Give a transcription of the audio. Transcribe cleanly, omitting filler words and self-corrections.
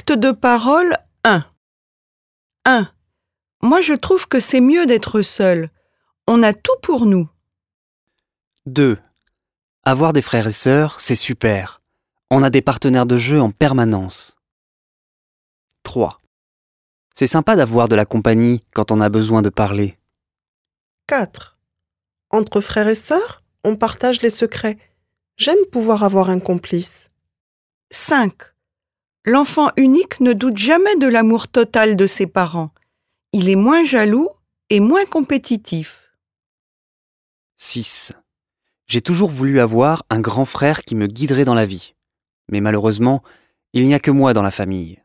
Acte de parole 1. 1. Moi je trouve que c'est mieux d'être seul. On a tout pour nous. 2. Avoir des frères et sœurs, c'est super. On a des partenaires de jeu en permanence. 3. C'est sympa d'avoir de la compagnie quand on a besoin de parler. 4. Entre frères et sœurs, on partage les secrets. J'aime pouvoir avoir un complice. 5. L'enfant unique ne doute jamais de l'amour total de ses parents. Il est moins jaloux et moins compétitif. 6. J'ai toujours voulu avoir un grand frère qui me guiderait dans la vie. Mais malheureusement, il n'y a que moi dans la famille.